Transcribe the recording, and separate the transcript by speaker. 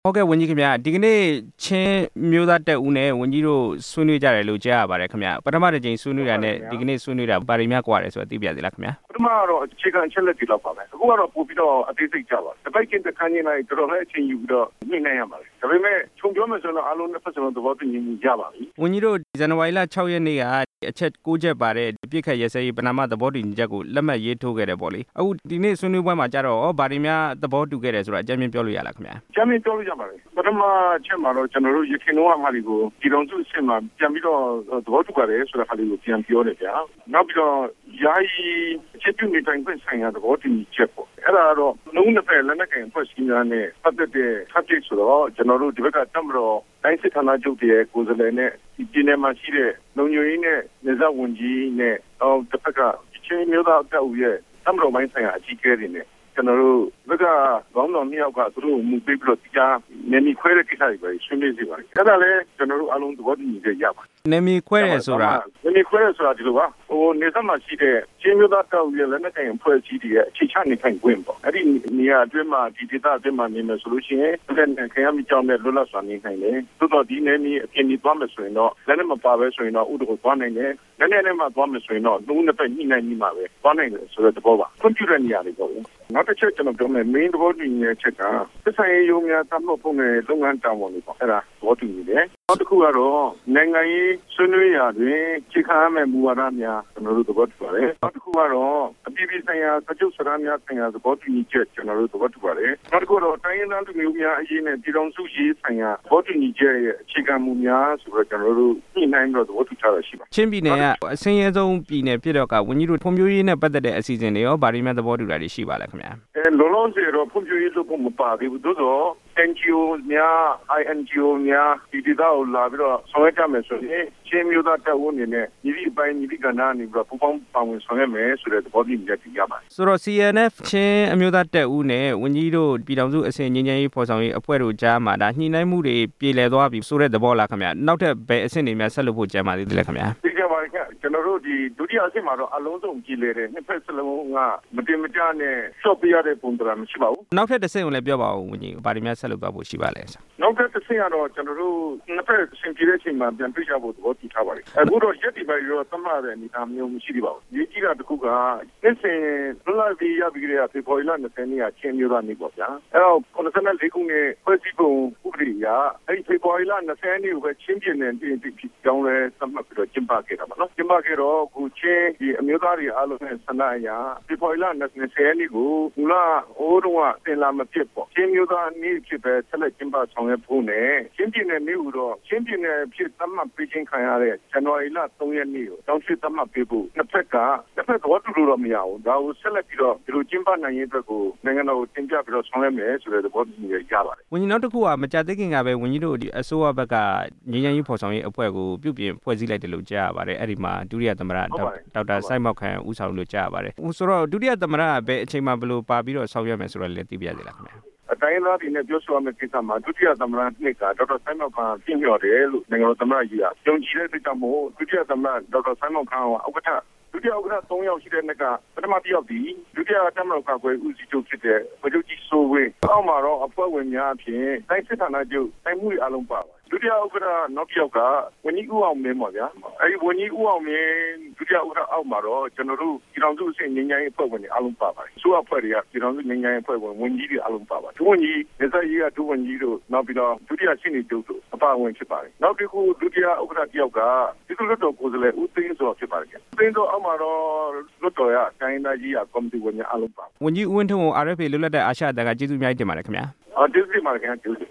Speaker 1: ဟုတ်ကဲ့ဝန်ကြီးခင်ဗျာဒီကနေ့ချင်းမျိုးသားတက်ဦးနဲ့ဝန်ကြီးတို့ဆွေးနွေးကြတယ်လို့ကြားရပါတယ်ခင်ဗျာပထမတစ်ကြိမ်ဆွေးနွေးတာနဲ့ဒီကနေ့ဆွေးနွေးတာဘာတွေများကွာတယ်ဆိုတာသိပြသေးလားခင်ဗျာ
Speaker 2: ပထမကတော့အခြေခံအချက်လက်တွေလောက်ပါပဲအခုကတော့ပို့ပြီးတော့အသေးစိတ်ကြပါတပိုက်ကင်းတစ်ခန်းချင်းလိုက်တော်တော်လေးအချိန်ယူပြီးတော့ညှိနှိုင်းရပါတယ်ဒါပေမဲ့ခြုံပြောမယ်ဆိုတော့အားလုံးတစ်ဖက်စလုံးသဘောတူညီမှုရပါပြီ
Speaker 1: ဝန်ကြီးတို့ဇန်နဝါရီလ6ရက်နေ့ကအချက်6ချက်ပါတဲ့ပြစ်ခတ်ရဲစဲရေးပဏာမသဘောတူညီချက်ကိုလက်မှတ်ရေးထိုးခဲ့တယ်ပေါ့လေအခုဒီနေ့ဆွေးနွေးပွဲမှာကြတော့ဘာတွေများသဘောတူခဲ့တယ်ဆိုတာအကြမ်းဖျင်းပြောလို့ရလားခင်ဗျာ
Speaker 2: အကြမ်းဖျင်းပြောလို့ရပါတယ်ပထမချက်မှာတော့ကျွန်တော်တို့ရခိုင်တော့ဟာဒီကိုဒီတော်စုအဆင့်မှာပြန်ပြီးတော့သဘောတူကြတယ်ဆိုတာဟာလေးကိုပြန်ပြောတယ်ဗျာနောက်ပြီးတော့ယာယီချက်ပြုနေတိုင်းပြန်ဆိုင်ရသဘောတူညီချက်ပေါ့အဲ့ဒါတော့လုံးနှစ်ဖက်လက်နက်ကိုင်ဖွဲ့စည်းများနဲ့ပတ်သက်တဲ့ subject ဆိုတော့ကျွန်တော်တို့ဒီဘက်ကတမတော်တိုင်းစစ်ဌာနချုပ်ရဲ့ကိုယ်စားလှယ်နဲ့ဒီပြည်နယ်မှာရှိတဲ့လုံခြုံရေးနဲ့နေဆက်ဝန်ကြီးနဲ့တစ်ဖက်ကချင်းမျိုးသားတပ်ဦးရဲ့တမတော်ပိုင်းဆိုင်ရာအကြီးအကဲတွေနဲ့ကျွန်တော်တို့ဘက်ကခေါင်းဆောင်နှစ်ယောက်ကသူတို့မူပေးပြီးတော့တရားနေမီခွဲတဲ့ကိစ္စတွေပဲဆွေးနွေးစီပါတယ်အဲ့ဒါလည်းကျွန်တော်တို့အားလုံးသဘောတူညီချက်ရပါတယ်
Speaker 1: နေမီခွဲရဲဆိုတာ
Speaker 2: ဒီလိုပါနေဆက်မှာရှိတဲ့ချင်းမျိုးသားတပ်ဦးရဲ့လက်နက်ကိုင်အဖွဲ့အစည်းတွေရဲ့အခြေချနေထိုင်ခွင့်ပေါ့အဲ့ဒီနေရာအတွင်းမှာဒီဒေသအတွင်းမှာနေမယ်ဆိုလို့ရှိရင်လက်နက်ခင်ရမိကြောင်းနဲ့လွတ်လပ်စွာနေနိုင်တယ်သို့တော့ဒီနေမီအပြင်ကြီးသွားမယ်ဆိုရင်တော့လက်နက်မပါပဲဆိုရင်တော့ဥဒကိုသွားနိုင်တယ်လက်နက်နဲ့မှသွားမယ်ဆိုရင်တော့နှုံးနှစ်ဖက်ညှိနှိုင်းပြီးမှပဲသွားနိုင်တယ်ဆိုတဲ့သဘောပါကွန်ပျူတာနေရာတွေပေါ့နောက်တစ်ချက်ကျွန်တော်ပြောမယ် main သဘောတူညီချက်ကသက်ဆိုင်ရာရုံးများတတ်မှတ်ဖို့နဲ့လုပ်ငန်းတာဝန်တွေပေါ့အဲ့ဒါသဘောတူညီတယ်နောက်တစ်ခုကတော့နိုင်ငံရေးဆွေးနွေးရာတွင်ခြေခံရမယ့်မူဝါဒများကျွန်တော်တို့သဘောတူပါတယ်နောက်တစ်ခုကတော့အပြည်ပြည်ဆိုင်ရာစကြုပ်စရာများဆိုင်ရာသဘောတူညီချက်ကျွန်တော်တို့သဘောတူပါတယ်နောက်တစ်ခုကတော့တိုင်းရင်းသားလူမျိုးများအရေးနဲ့ပြည်ထောင်စုရေးဆိုင်ရာသဘောတူညီချက်ရဲ့အခြေခံမူများဆိုတော့ကျွန်တော်တို့ညှိနှိုင်းပြီးတော့သဘောတူထားတာရှိပါတယ်
Speaker 1: ချင်းပြည်နယ်ကအဆင်းရဲဆုံးပြည်နယ်ဖြစ်တော့ကဝန်ကြီးတို့ဖွံ့ဖြိုးရေးနဲ့ပတ်သက်တဲ့အစီအစဉ်တွေရောဗာဒီများသဘောတူတာတွေရှိပါလဲခင်ဗျာ
Speaker 2: လောလောဆယ်တော့ဖွံ့ဖြိုးရေးလုပ်ဖို့မပါသေးဘူးသို့တော့ NGO များ INGO များဒီဒေသကိုလာပြီးတော့ဆောင်ရွက်ကြမယ်ဆိုရင်ချင်းမျိုးသားတပ်ဦးအနေနဲ့ညီလိပိုင်းညီလိကဏ္ဍအနေပြီးတော့ပူပေါင်းပါဝင်ဆောင်ရွက်မယ်ဆိုတဲ့သဘောတူညီချက်ရပါတယ်
Speaker 1: ဆိုတော့ CNF ချင်းအမျိုးသားတပ်ဦးနဲ့ဝန်ကြီးတို့ပြည်ထောင်စုအဆင့်ငြိမ်းချမ်းရေးဖော်ဆောင်ရေးအဖွဲ့တို့ကြားမှာဒါညှိနှိုင်းမှုတွေပြေလည်သွားပြီဆိုတဲ့သဘောလားခင်ဗျာနောက်ထပ်ဘယ်အဆင့်တွေများဆက်လုပ်ဖို့ကြံပါသေးတယ်ခင်ဗျာ
Speaker 2: သိကြပါရဲ့ကျွန်တော်တို့ဒီဒုတိယအဆင့်မှာတော့အလုံးစုံကြည်လေတယ်နှစ်ဖက်စလုံးကမတင်မကျနဲ့ဆော့ပြရတဲ့ပုံစံမရှိပါဘူး
Speaker 1: နောက်ထပ်တစ်ဆင့်ကိုလည်းပြောပါဦးဝန်ကြီးဘာတွေများဆက်လုပ်သွားဖို့ရှိပါလဲ
Speaker 2: နောက်ထပ်တစ်ဆင့်ကတော့ကျွန်တော်တို့နှစ်ဖက်ဆင်ပြေတဲ့အချိန်မှာပြန်တွေ့ကြဖို့သဘောတူထားပါတယ်အခုတော့ရက်ဒီပိုင်းရောသတ်မှတ်တဲ့အနေအထားမျိုးမရှိသေးပါဘူးဒီကြီးတာတစ်ခုကနှစ်စဉ်လွတ်လပ်ပြီးရပြီးကြတဲ့ဖေဖော်ဝါရီလ20ရက်နေ့ကချင်းမျိုးသားနေ့ပေါ့ဗျာအဲ့တော့94ခုနှစ်ဖွဲ့စည်းပုံဥပဒေအရအဲ့ဒီဖေဖော်ဝါရီလ20ရက်နေ့ကိုပဲချင်းပြည်နယ်ပြည်ကြောင်းလဲသတ်မှတ်ပြီးတော့ကျင်းပခဲ့တာပါနော်ကျင်းပခဲ့တော့ခုချင်းဒီအမျိုးသားတွေအားလုံးနဲ့ဆန္ဒအရဖေဖော်ဝါရီလ20ရက်နေ့ကိုမူလအိုးတော့အင်လာမဖြစ်ပေါ့ချင်းမျိုးသားနေ့ဖြစ်ပဲဆက်လက်ကျင်းပဆောင်ရွက်ဖို့နဲ့ချင်းပြည်နယ်နေ့ဟူတော့ချင်းပြည်နယ်ဖြစ်သတ်မှတ်ပေးခြင်းခံရတဲ့ဇန်နဝါရီလ3ရက်နေ့ကိုတောင်းဆိုသတ်မှတ်ပေးဖို့နှစ်ဖက်ကသဘောတူလို့တော့မရဘူးဒါကိုဆက်လက်ပြီးတော့ဒီလိုကျင်းပနိုင်ရေးအတွက်ကိုနိုင်ငံတော်ကိုတင်ပြပြီးတော့ဆောင်ရွက်မယ်ဆိုတဲ့သဘောတူညီချက်ရပါတယ်
Speaker 1: ဝန်ကြီးနောက်တစ်ခုကမကြသေးခင်ကပဲဝန်ကြီးတို့ဒီအစိုးရဘက်ကငြိမ်းချမ်းရေးဖော်ဆောင်ရေးအဖွဲ့ကိုပြုပြင်ဖွဲ့စည်းလိုက်တယ်လို့ကြားရပါတယ်အဲ့ဒီမှာဒုတိယသမ္မတဒေါက်တာစိုက်မောက်ခန့်ဦးဆောင်လို့ကြားရပါတယ်ဆိုတော့ဒုတိယသမ္မတကဘယ်အချိန်မှဘယ်လိုပါပြီးတော့ဆောင်ရွက်မယ်ဆိုတော့လည်းသိပြရသေးလားခင်ဗျာ
Speaker 2: အတိုင်းသားတွေနဲ့ပြောဆိုရမယ့်ကိစ္စမှာဒုတိယသမ္မတနှစ်ကဒေါက်တာစိုင်းမောက်ခန့်ပြင်ပြော်တယ်လို့နိုင်ငံတော်သမ္မတကြီးကယုံကြည်တဲ့အတွက်ကြောင့်မို့ဒုတိယသမ္မတဒေါက်တာစိုင်းမောက်ခန့်ကဥက္ကဋ္ဌဒုတိယဥက္ကဋ္ဌ3ယောက်ရှိတဲ့နှစ်ကပထမတစ်ယောက်ဒီဒုတိယသမ္မတကကွယ်ဦးစီးချုပ်ဖြစ်တဲ့ဗိုလ်ချုပ်ကြီးစိုးဝင်းအောက်မှာတော့အဖွဲ့ဝင်များအဖြစ်တိုင်းစစ်ဌာနချုပ်တိုင်းမှုအလုံးပါဒုတိယဥက္ကဋ္ဌနောက်တစ်ယောက်ကဝန်ကြီးဦးအောင်မင်းပါဗျာအဲဒီဝန်ကြီးဦးအောင်မင်းဒုတိယဥက္ကဋ္ဌအောက်မှာတော့ကျွန်တော်တို့ပြည်ထောင်စုအဆင့်ငြိမ်းချမ်းရေးအဖွဲ့ဝင်တွေအလုံးပါပါတယ်ဆိုအဖွဲ့တွေကပြည်ထောင်စုငြိမ်းချမ်းရေးအဖွဲ့ဝင်ဝန်ကြီးတွေအလုံးပါပါဒုဝန်ကြီးနေဆက်ရေးကဒုဝန်ကြီးတို့နောက်ပြီးတော့ဒုတိယရှင်းနေချုပ်တို့အပါအဝင်ဖြစ်ပါတယ်နောက်တစ်ခုဒုတိယဥက္ကဋ္ဌတစ်ယောက်ကပြည်သူ့လွှတ်တော်ကိုယ်စားလှယ်ဦးသိန်းစောဖြစ်ပါတယ်ဦးသိန်းစောအောက်မှာတော့လွှတ်တော်ရတိုင်းသားကြီးကကော်မတီဝင်များအလုံးပါ
Speaker 1: ဝန်ကြီးဦးဝင်းထွန်းကို RFA လွတ်လပ်တဲ့အာရှအသံကကျေးဇူးအများကြီးတင်ပါတယ်ခင်ဗျာ
Speaker 2: ကျေးဇူးတင်ပါတယ်ခင်ဗျာကျေးဇူး